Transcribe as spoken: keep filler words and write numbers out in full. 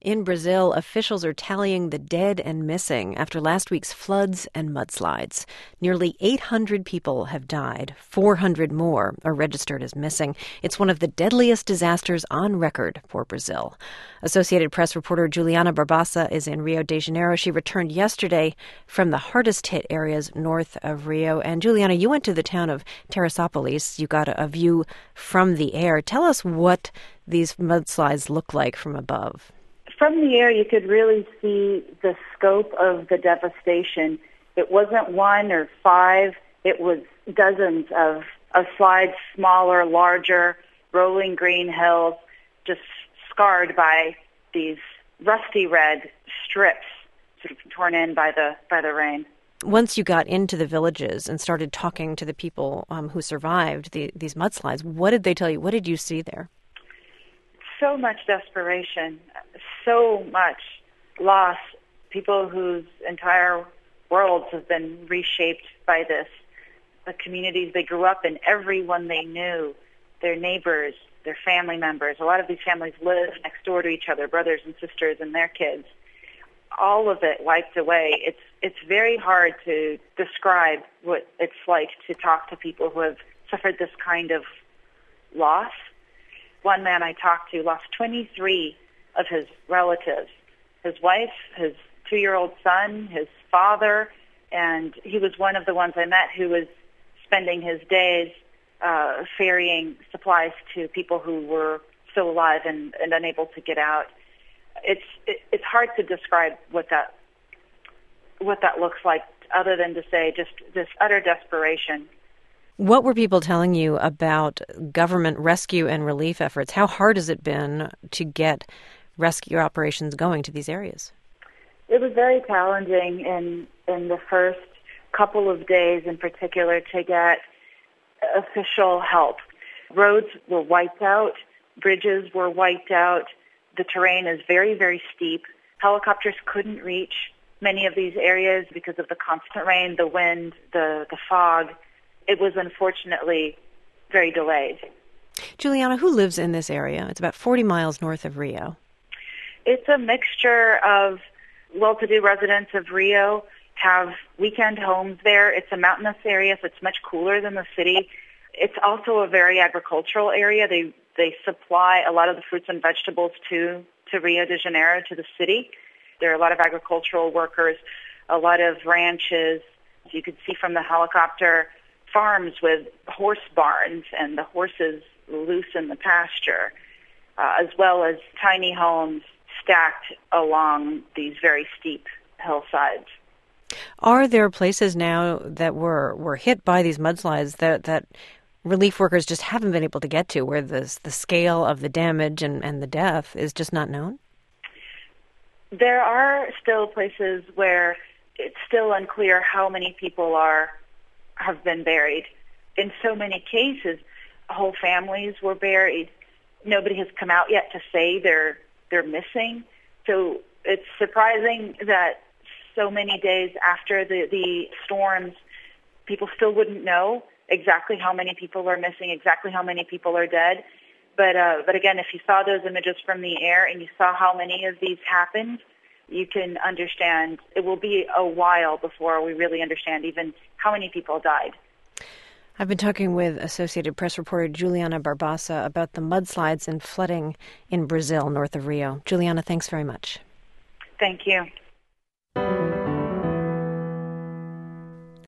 In Brazil, officials are tallying the dead and missing after last week's floods and mudslides. Nearly eight hundred people have died. four hundred more are registered as missing. It's one of the deadliest disasters on record for Brazil. Associated Press reporter Juliana Barbassa is in Rio de Janeiro. She returned yesterday from the hardest-hit areas north of Rio. And Juliana, you went to the town of Teresópolis. You got a view from the air. Tell us what these mudslides look like from above. From the air, you could really see the scope of the devastation. It wasn't one or five. It was dozens of, of slides, smaller, larger, rolling green hills, just scarred by these rusty red strips sort of torn in by the by the rain. Once you got into the villages and started talking to the people um, who survived the, these mudslides, what did they tell you? What did you see there? So much desperation, so much loss, people whose entire worlds have been reshaped by this, the communities they grew up in, everyone they knew, their neighbors, their family members. A lot of these families live next door to each other, brothers and sisters and their kids. All of it wiped away. It's it's very hard to describe what it's like to talk to people who have suffered this kind of loss. One man I talked to lost twenty-three of his relatives, his wife, his two-year-old son, his father, and he was one of the ones I met who was spending his days uh, ferrying supplies to people who were still alive and, and unable to get out. It's it, it's hard to describe what that what that looks like, other than to say just this utter desperation. What were people telling you about government rescue and relief efforts? How hard has it been to get rescue operations going to these areas? It was very challenging in, in the first couple of days in particular to get official help. Roads were wiped out. Bridges were wiped out. The terrain is very, very steep. Helicopters couldn't reach many of these areas because of the constant rain, the wind, the, the fog. It was unfortunately very delayed. Juliana, who lives in this area? It's about forty miles north of Rio. It's a mixture of well-to-do residents of Rio, have weekend homes there. It's a mountainous area, so it's much cooler than the city. It's also a very agricultural area. They they supply a lot of the fruits and vegetables to, to Rio de Janeiro, to the city. There are a lot of agricultural workers, a lot of ranches. As you could see from the helicopter, farms with horse barns and the horses loose in the pasture, uh, as well as tiny homes stacked along these very steep hillsides. Are there places now that were, were hit by these mudslides that, that relief workers just haven't been able to get to, where the, the scale of the damage and, and the death is just not known? There are still places where it's still unclear how many people are have been buried. In so many cases, whole families were buried. Nobody has come out yet to say they're they're missing. So it's surprising that so many days after the, the storms, people still wouldn't know exactly how many people are missing, exactly how many people are dead. But uh, but again, if you saw those images from the air and you saw how many of these happened, you can understand it will be a while before we really understand even how many people died. I've been talking with Associated Press reporter Juliana Barbassa about the mudslides and flooding in Brazil, north of Rio. Juliana, thanks very much. Thank you.